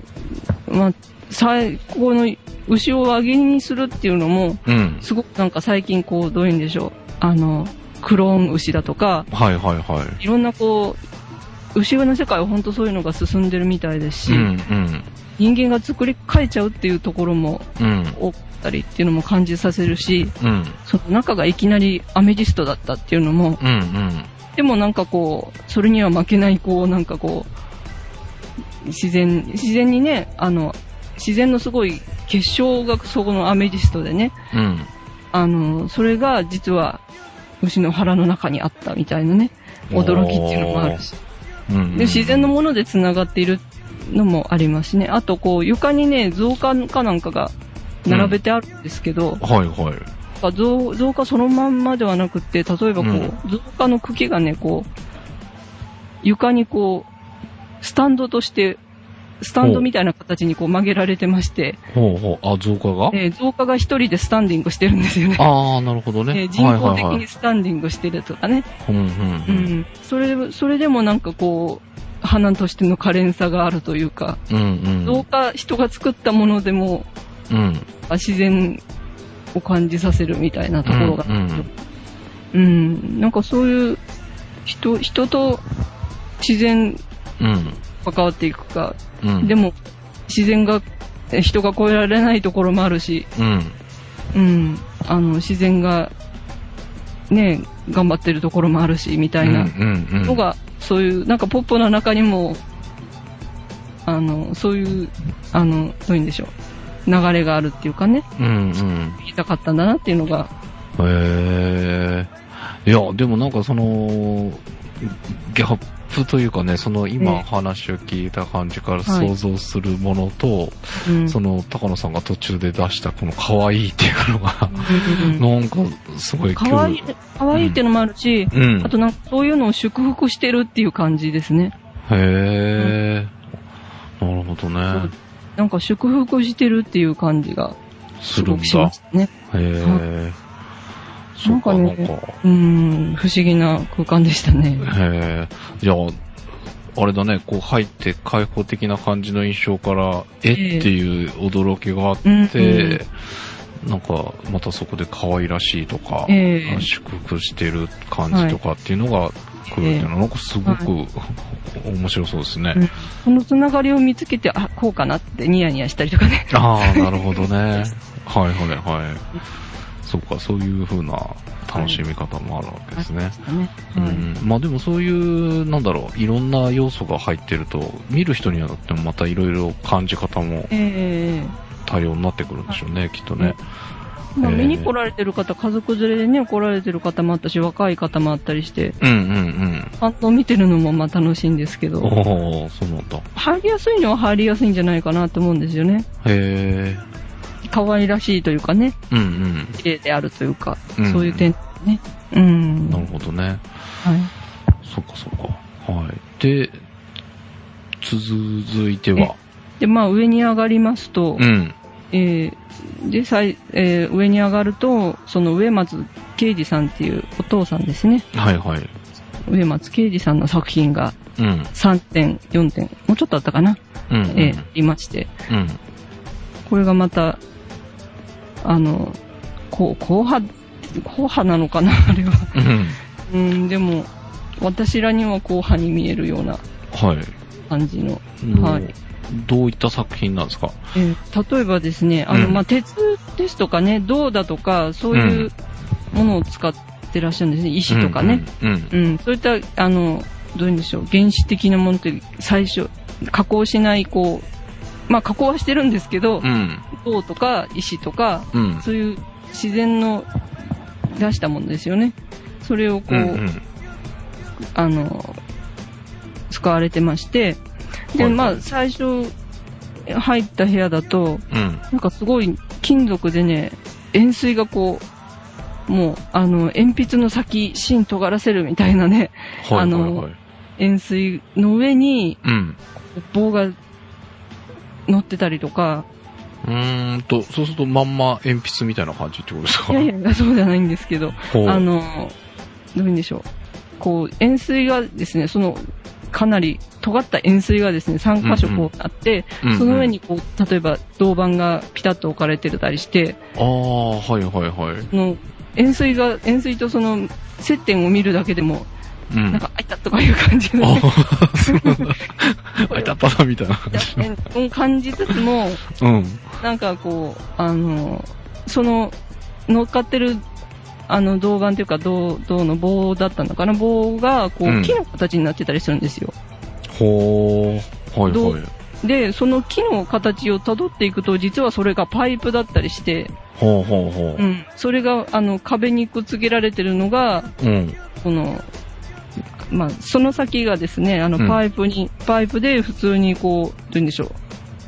の牛を輪切りにするっていうのも、すごくなんか最近こう、どういうんでしょう。クローン牛だとか、いろんなこう、牛の世界は本当そういうのが進んでるみたいですし、人間が作り変えちゃうっていうところも多かったりっていうのも感じさせるし、その中がいきなりアメジストだったっていうのも、でもなんかこう、それには負けない、こう、なんかこう、自然にね、自然のすごい結晶がそこのアメジストでね、それが実は牛の腹の中にあったみたいなね、驚きっていうのもあるし。で、自然のもので繋がっているのもありますしね。あとこう、床にね、造花かなんかが並べてあるんですけど、造花そのまんまではなくて、例えばこう、造花の茎がね、こう、床にこう、スタンドみたいな形にこう曲げられてまして。
造花が？
造花が一人でスタンディングしてるんですよね。
なるほどね。
人工的にスタンディングしてるとかね。それでもなんかこう、花としての可憐さがあるというか、造花、人が作ったものでも、自然を感じさせるみたいなところが、なんかそういう人と自然関わっていくか、でも自然が人が越えられないところもあるし、自然がね頑張ってるところもあるしみたいなのが、そういうなんかポップな中にもそういう、どういうんでしょう。流れがあるっていうかね。
うんうん。
言いたかったんだなっていうのが。
いや、でもなんかギャップというかね、今話を聞いた感じから想像するものと、高野さんが途中で出したこの可愛いっていうのが、なんかすごい
可愛いっていうのもあるし、あとなんかそういうのを祝福してるっていう感じですね。
へー。なるほどね。
なんか祝福してるっていう感じがすごくしましたね。
へー。
なんかね、不思議な空間でしたね。
へー。じゃあ、あれだね、こう入って開放的な感じの印象から、っていう驚きがあって、なんか、またそこで可愛らしいとか、祝福してる感じとかっていうのが来るっていうのは、なんかすごく、面白そうですね。
このつながりを見つけて、こうかなってニヤニヤしたりとかね。
ああ、なるほどね。はいはいはい。そっか、そういう風な楽しみ方もあるわけですね。まあでもそういう、いろんな要素が入ってると、見る人にはよってもまたいろいろ感じ方も多様になってくるんでしょうね、きっとね。
まあ、見に来られてる方、家族連れでね、来られてる方もあったし、若い方もあったりして、反応見てるのもまあ楽しいんですけど、
そうなんだ。
入りやすいのは入りやすいんじゃないかなと思うんですよね。可愛らしいというかね、綺麗であるというか、そういう点ね。
なるほどね。はい。そっかそっか。はい。で、続いては。
で、まあ上に上がりますと、で、上に上がると、その上松啓二さんっていうお父さんですね。
はいはい。
上松啓二さんの作品が、3点、4点、もうちょっとあったかな。いまして。これがまた、硬派なのかな、あれは。でも、私らには硬派に見えるような感じの。はい。
どういった作品なんですか？
例えばですね、まあ、鉄ですとかね、銅だとか、そういうものを使ってらっしゃるんですね。石とかね。そういった、どういうんでしょう、原始的なものって最初、加工しない、まあ、加工はしてるんですけど、銅とか石とか、そういう自然の出したものですよね。それを使われてまして、で、まあ、最初入った部屋だと、なんかすごい金属でね、円錐がもう、鉛筆の先、芯尖らせるみたいなね、円錐の上に、棒が乗ってたりとか。
そうするとまんま鉛筆みたいな感じってことですか？
いや、そうじゃないんですけど、どういうんでしょう。円錐がですね、かなり尖った円錐がですね、3箇所あって、その上に例えば銅板がピタッと置かれてたりして、円錐とその接点を見るだけでも、なんか、あいたとかいう感じの、ね。
あいたったな、みたいな感じ。
感じつつも、なんか乗っかってる、銅板というか、銅の棒だったのかな、棒が、木の形になってたりするんですよ。で、その木の形を辿っていくと、実はそれがパイプだったりして、それが、壁にくっつけられてるのが、まあ、その先がですね、パイプで普通にどういうんでしょう。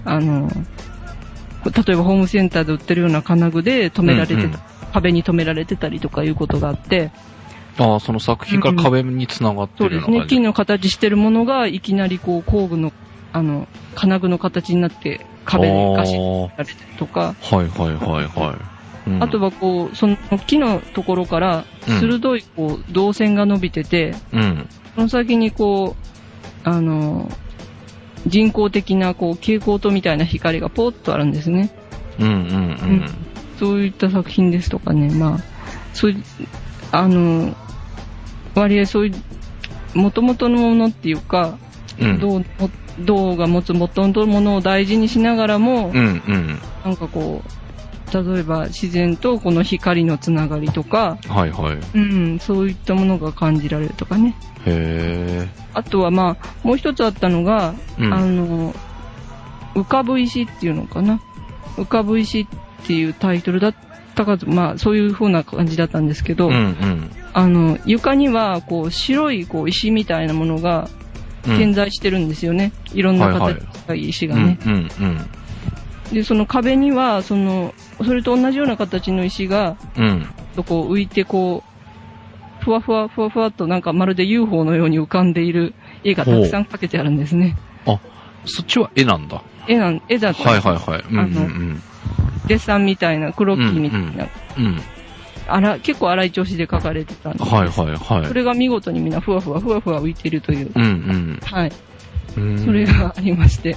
例えばホームセンターで売ってるような金具で止められてた、壁に止められてたりとかいうことがあって。
その作品から壁に繋がってるような感じ、
そうですね。木の形してるものが、いきなり工具の、金具の形になって、壁にガシッとられたりとか。あとはその木のところから、鋭い銅線が伸びてて、その先に人工的な蛍光灯みたいな光がポーッとあるんですね。そういった作品ですとかね、まあ、そういう、割合そういう、元々のものっていうか、銅が持つ元々のものを大事にしながらも、なんか例えば自然とこの光のつながりとか、そういったものが感じられるとかね。あとはまあ、もう一つあったのが、 浮かぶ石っていうのかな。浮かぶ石っていうタイトルだったか、まあそういう風な感じだったんですけど、床にはこう白いこう石みたいなものが点在してるんですよね。いろんな形が石がね。で、その壁には、それと同じような形の石が、こう浮いてこう、ふわふわっとなんかまるで UFO のように浮かんでいる絵がたくさん描けてあるんですね。
あ、そっちは絵なんだ。
絵だった。デッサンみたいな、クロッキーみたいな。結構荒い調子で描かれてたんです。それが見事にみんなふわふわ浮いてるという。はい。それがありまして。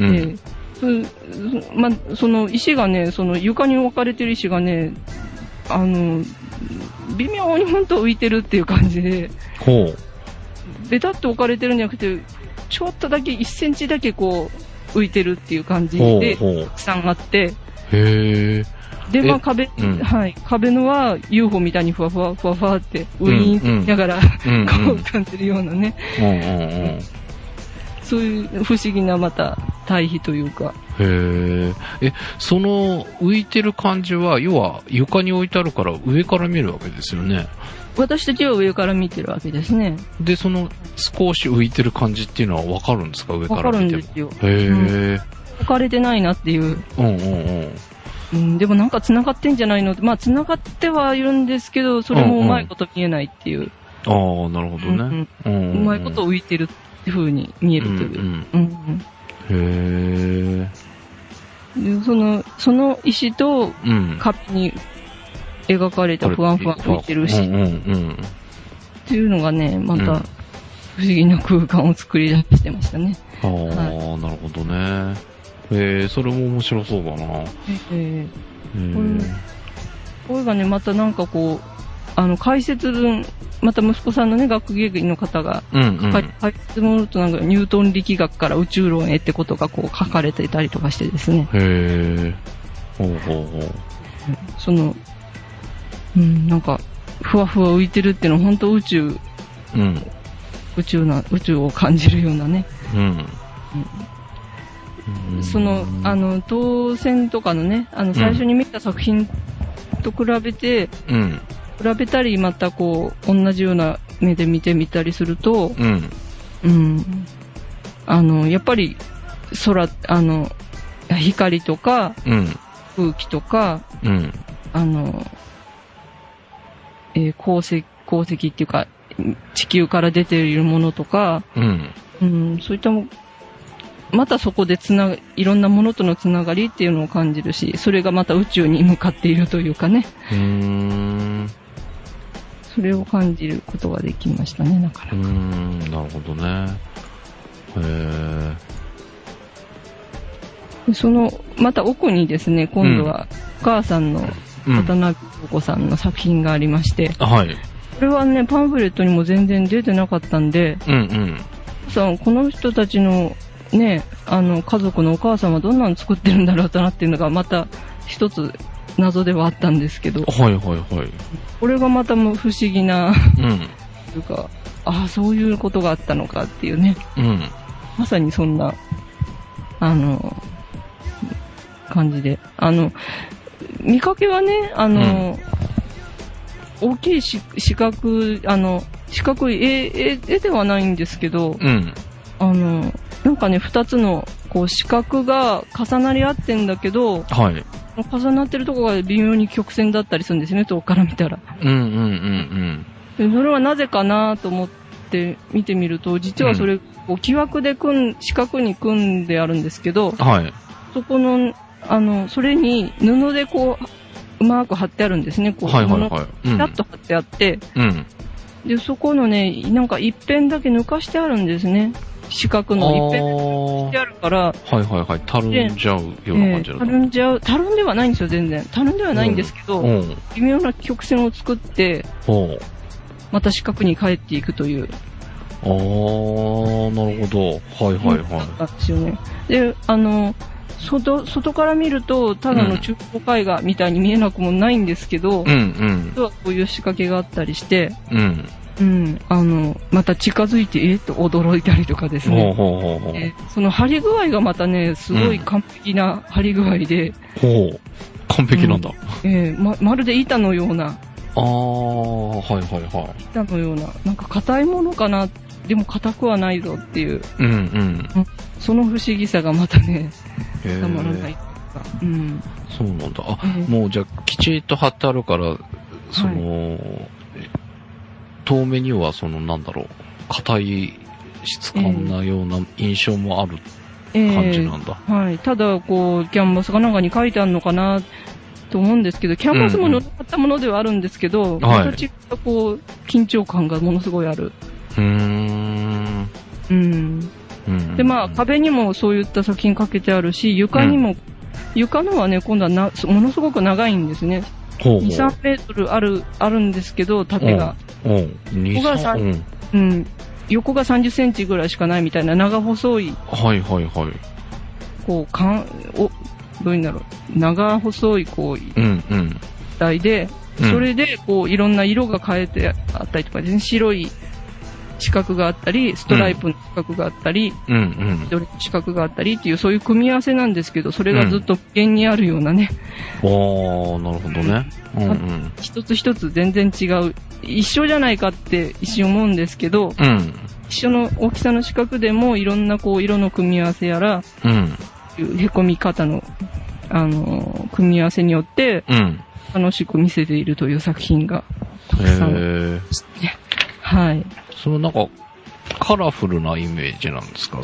まあ、その石がね、その床に置かれてる石がね、微妙に本当浮いてるっていう感じで、ベタっと置かれてるんじゃなくて、ちょっとだけ1センチだけこう浮いてるっていう感じで、たくさんあって、で、まあ壁のは UFO みたいにふわふわってウィーンって言いながら、こう浮かんでるようなね。そういう不思議なまた対比というか。
その浮いてる感じは、要は床に置いてあるから上から見るわけですよね。
私たちは上から見てるわけですね。
で、その少し浮いてる感じっていうのはわかるんですか、上から見ても。
わかるんですよ。置かれてないなっていう。でもなんか繋がってんじゃないのって、まあ繋がってはいるんですけど、それもうまいこと見えないっていう。
ああ、なるほどね。
うまいこと浮いてるっていう風に見えるという。で、その石と壁に描かれたふわんふわ浮いてる石っていうのがね、また不思議な空間を作り出してましたね。
なるほどね。それも面白そうだな。
これがね、またなんかこう、解説文、また息子さんのね、学芸員の方が、解説文となんかニュートン力学から宇宙論へってことがこう書かれていたりとかしてですね。なんか、ふわふわ浮いてるっていうのは本当宇宙を感じるようなね。当選とかのね、最初に見た作品と比べたり、またこう、同じような目で見てみたりすると、やっぱり、光とか、空気とか、鉱石っていうか、地球から出ているものとか、そういったまたそこでいろんなものとのつながりっていうのを感じるし、それがまた宇宙に向かっているというかね。それを感じることができましたね、なかなか。
なるほどね。
また奥にですね、今度はお母さんの渡辺子さんの作品がありまして、これはね、パンフレットにも全然出てなかったんで、この人たちのね、家族のお母さんはどんなの作ってるんだろうなっていうのがまた一つ謎ではあったんですけど、これがまたも不思議な、というか、そういうことがあったのかっていうね、まさにそんな、感じで、見かけはね、大きい四角い絵ではないんですけど、なんかね、二つのこう四角が重なり合ってんだけど、重なってるところが微妙に曲線だったりするんですよね、遠くから見たら。でそれはなぜかなと思って見てみると、実はそれ、木枠で四角に組んであるんですけど、そこの、それに布でこう、うまく貼ってあるんですね、こう、布がピタッと貼ってあって、で、そこのね、なんか一辺だけ抜かしてあるんですね。四角の一辺抜かしてあるから、
たるんじゃうような感じだと。
たるんではないんですよ、全然。たるんではないんですけど、微妙な曲線を作って、また四角に帰っていくという。
なるほど。
だったんですよね。で、外から見ると、ただの中古絵画みたいに見えなくもないんですけど、実はこういう仕掛けがあったりして、 また近づいて、と驚いたりとかですね。その張り具合がまたね、すごい完璧な張り具合で。
完璧なんだ。
まるで板のような。
はいはいはい。
板のような。なんか硬いものかな、でも硬くはないぞっていう。その不思議さがまたね、たまらないというか。
そうなんだ。もうじゃあ、きちっと貼ってあるから、遠目にはなんだろう、硬い質感なような印象もある感じなんだ。
はい。ただ、こう、キャンバスかなんかに書いてあるのかなと思うんですけど、キャンバスも乗っかったものではあるんですけど、また違ったこう、緊張感がものすごいある。で、まあ、壁にもそういった作品かけてあるし、床にも、床のはね、今度はものすごく長いんですね。2、3メートルあるんですけど、縦が。横が30センチぐらいしかないみたいな長細い。
はいはいはい。
こう、どういうんだろう。長細い、こう、台で、それで、こう、いろんな色が変えてあったりとかですね、白い四角があったり、ストライプの四角があったり、緑の四角があったりっていう、そういう組み合わせなんですけど、それがずっと無限にあるようなね。
なるほどね。
一つ一つ全然違う。一緒じゃないかって一瞬思うんですけど、一緒の大きさの四角でもいろんなこう色の組み合わせやら、へこみ方の、組み合わせによって、楽しく見せているという作品がたくさん。はい。
なんか、カラフルなイメージなんですか？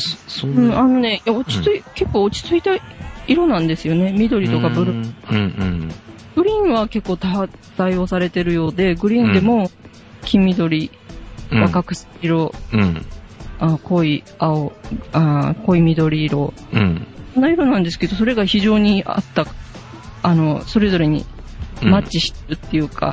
結構落ち着いた色なんですよね。緑とかブルー。グリーンは結構多用されてるようで、グリーンでも黄緑、赤く色、濃い青、濃い緑色。そんな色なんですけど、それが非常にあった、それぞれにマッチしてるっていうか。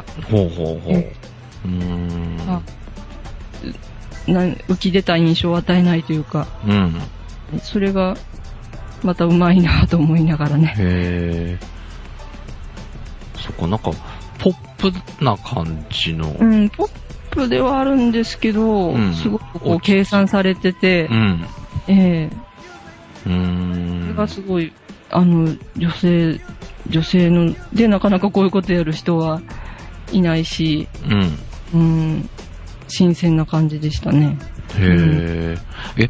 浮き出た印象を与えないというか、それがまたうまいなと思いながらね。
そこなんかポップな感じの、
ポップではあるんですけど、すごくこう計算されてて、それがすごい女性のでなかなかこういうことやる人はいないし、新鮮な感じでしたね。
例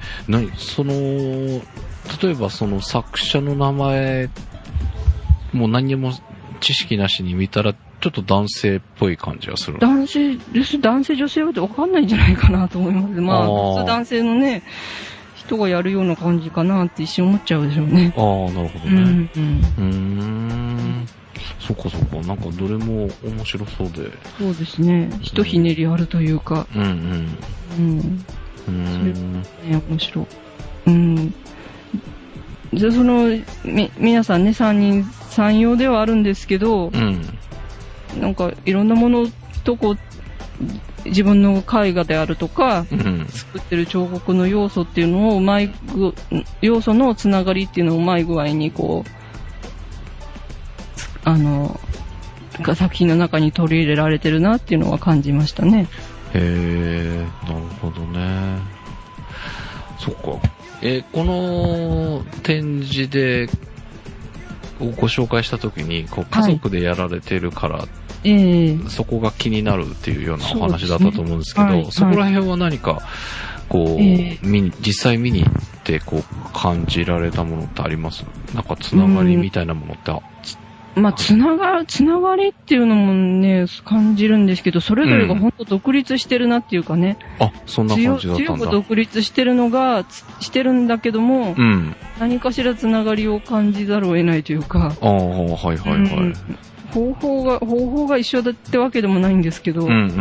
えばその作者の名前もう何も知識なしに見たらちょっと男性っぽい感じがする。
男性女性は分かんないんじゃないかなと思います。まあ普通男性のね人がやるような感じかなって一瞬思っちゃうでしょうね。
なるほどね。そっかそっか、なんかどれも面白そうで。
そうですね。ひとひねりあるというか。それね、面白い。で、皆さんね、三様ではあるんですけど、なんかいろんなものとこう、自分の絵画であるとか、作ってる彫刻の要素っていうのを要素のつながりっていうのをうまい具合にこう、作品の中に取り入れられてるなっていうのは感じましたね。
なるほどね。そっか。この展示でご紹介したときに、こう家族でやられてるから、そこが気になるっていうようなお話だったと思うんですけど、そこら辺は何かこう、実際見に行ってこう感じられたものってあります？なんかつながりみたいなものって
まあ、つながりっていうのもね、感じるんですけど、それぞれが本当独立してるなっていうかね。
そんな感じだったんだ。
強く独立してるしてるんだけども、何かしらつながりを感じざるを得ないというか。方法が一緒だってわけでもないんですけど。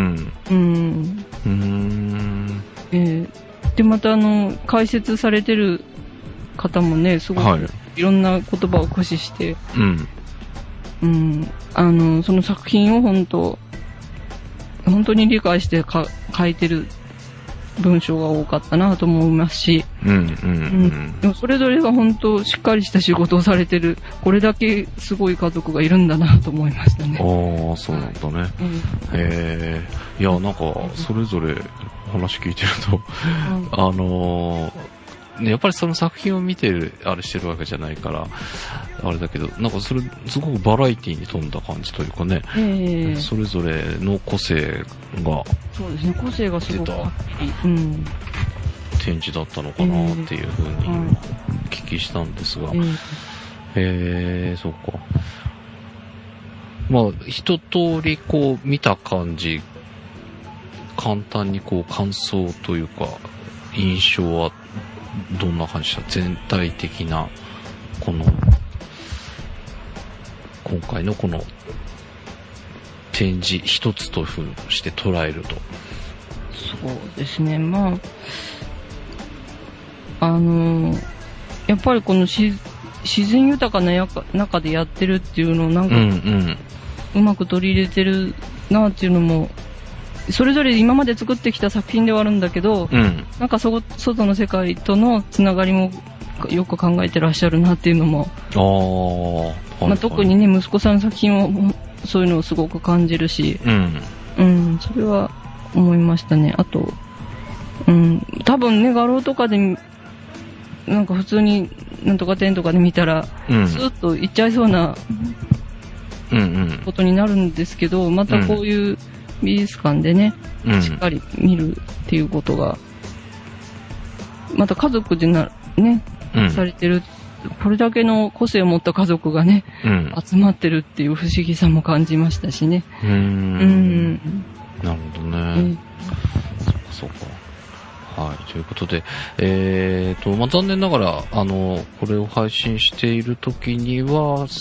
で、また解説されてる方もね、すごくいろんな言葉を駆使して、その作品を本当に理解して書いてる文章が多かったなと思いますし、でもそれぞれが本当しっかりした仕事をされてる、これだけすごい家族がいるんだなと思いましたね。
ああ、そうなんだね。いや、なんか、それぞれ話聞いてると、やっぱりその作品を見てる、あれしてるわけじゃないから、あれだけど、なんかそれ、すごくバラエティに富んだ感じというかね、それぞれの個性が、
そうですね、個性がすごくはっきり、
展示だったのかなっていうふうにお聞きしたんですが、そうか。まあ、一通りこう見た感じ、簡単にこう感想というか、印象はどんな感じした？全体的な、今回のこの展示一つというふうにして捉えると。
そうですね、まあ、やっぱりこの自然豊かな中でやってるっていうのをなんか、うまく取り入れてるなっていうのも、それぞれ今まで作ってきた作品ではあるんだけど、なんか外の世界とのつながりもよく考えてらっしゃるなっていうのも、特にね、息子さんの作品をそういうのをすごく感じるし、それは思いましたね。あと、多分ね、画廊とかで、なんか普通になんとか展とかで見たら、スーッと行っちゃいそうなことになるんですけど、またこういう美術館でね、しっかり見るっていうことが、また家族でされてる、これだけの個性を持った家族がね、集まってるっていう不思議さも感じましたしね。
なるほどね。そうか。はい。ということで、残念ながら、これを配信している時には、この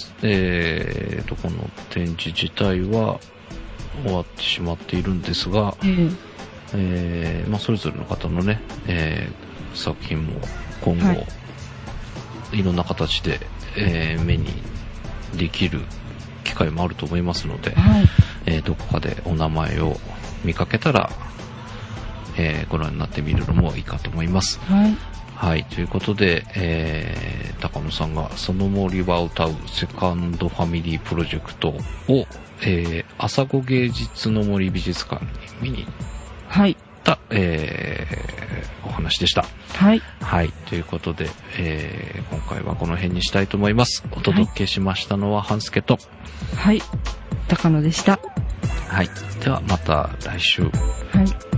展示自体は終わってしまっているんですが、それぞれの方のね、作品も今後、いろんな形で、目にできる機会もあると思いますので、どこかでお名前を見かけたら、ご覧になってみるのもいいかと思います。はい。ということで、高野さんがその森は歌うセカンドファミリープロジェクトを、朝子芸術の森美術館に見に行った、お話でした。はい。ということで、今回はこの辺にしたいと思います。お届けしましたのは半助と、
高野でした。
はい。ではまた来週。